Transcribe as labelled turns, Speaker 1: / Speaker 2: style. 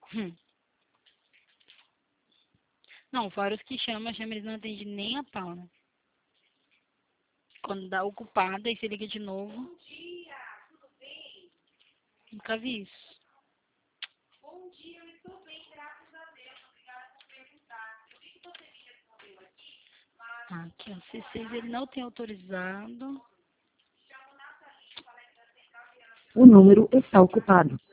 Speaker 1: Hum. Não, fora os que chamam, eles não atendem nem a pau, né? Quando dá ocupada, aí você liga de novo.
Speaker 2: Bom dia, tudo bem?
Speaker 1: Nunca vi isso.
Speaker 2: Bom dia, eu estou bem, graças a Deus. Obrigada por perguntar. Eu vi que você me respondeu aqui, mas...
Speaker 1: Aqui, ó, C6 ele não tem autorizado.
Speaker 2: Chamo Nathalie, falei da Central de
Speaker 3: O número está ocupado.